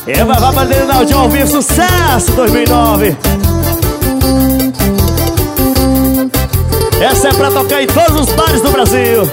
Vai batendo ao John Vivo, sucesso 2009. Essa é pra tocar em todos os bares do Brasil.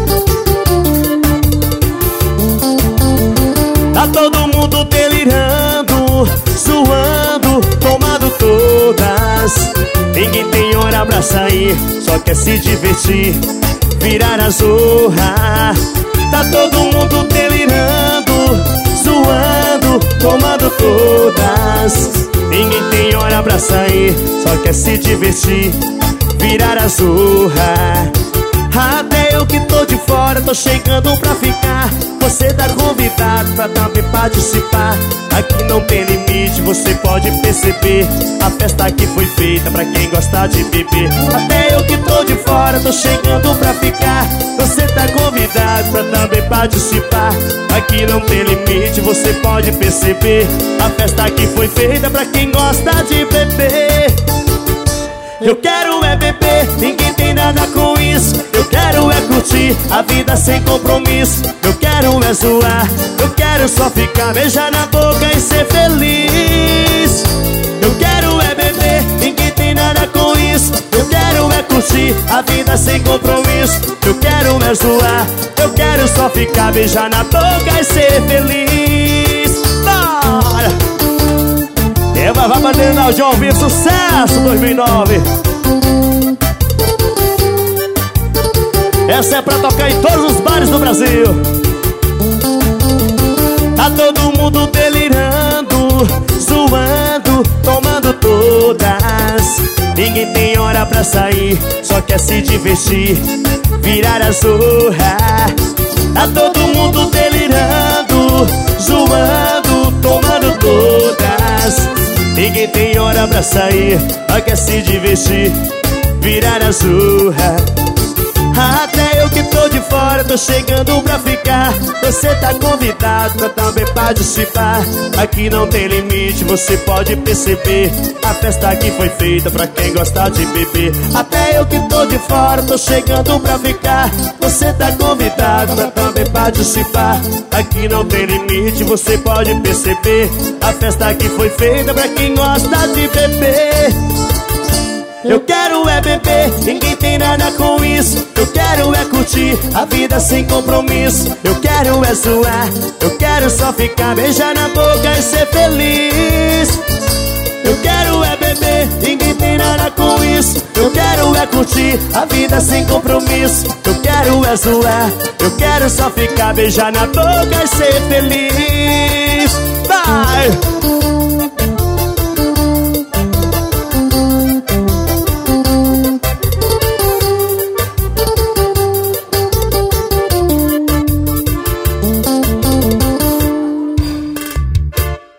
Tá todo mundo delirando, suando, tomando todas. Ninguém tem hora pra sair, só quer se divertir, virar a zorra. Tá todo mundo delirando, suando, tomando todas. Ninguém tem hora pra sair, só quer se divertir, virar a zorra. Até eu que tô de fora, tô chegando pra ficar. Você tá convidado pra também participar. Aqui não tem limite, você pode perceber. A festa aqui foi feita pra quem gosta de beber. Até eu que tô de fora, tô chegando pra ficar. Você tá convidado pra também participar. Aqui não tem limite, você pode perceber. A festa aqui foi feita pra quem gosta de beber. Eu quero é beber, ninguém tem nada com isso. Eu quero é curtir a vida sem compromisso. Eu quero é zoar, eu quero só ficar, beijar na boca e ser feliz. Eu quero é beber, ninguém tem nada com isso. Eu quero é curtir a vida sem compromisso. Eu quero é zoar, eu quero só ficar, beijar na boca e ser feliz. Bora! Vai batendo ao John Vivo, sucesso 2009. Essa é pra tocar em todos os bares do Brasil. Tá todo mundo delirando, zoando, tomando todas. Ninguém tem hora pra sair, só quer se divertir, virar a zorra. Tá todo mundo delirando, zoando, tomando todas. Ninguém tem hora pra sair, só quer se divertir, virar a zorra. Até eu que tô de fora, tô chegando pra ficar. Você tá convidado pra também participar. Aqui não tem limite, você pode perceber. A festa aqui foi feita pra quem gosta de beber. Até eu que tô de fora, tô chegando pra ficar. Você tá convidado pra também participar. Aqui não tem limite, você pode perceber. A festa aqui foi feita pra quem gosta de beber. Eu quero é beber, ninguém tem nada com isso. Eu quero é curtir a vida sem compromisso. Eu quero é zoar, eu quero só ficar, beijar na boca e ser feliz. Eu quero é beber, ninguém tem nada com isso. Eu quero é curtir a vida sem compromisso. Eu quero é zoar, eu quero só ficar, beijar na boca e ser feliz. Vai!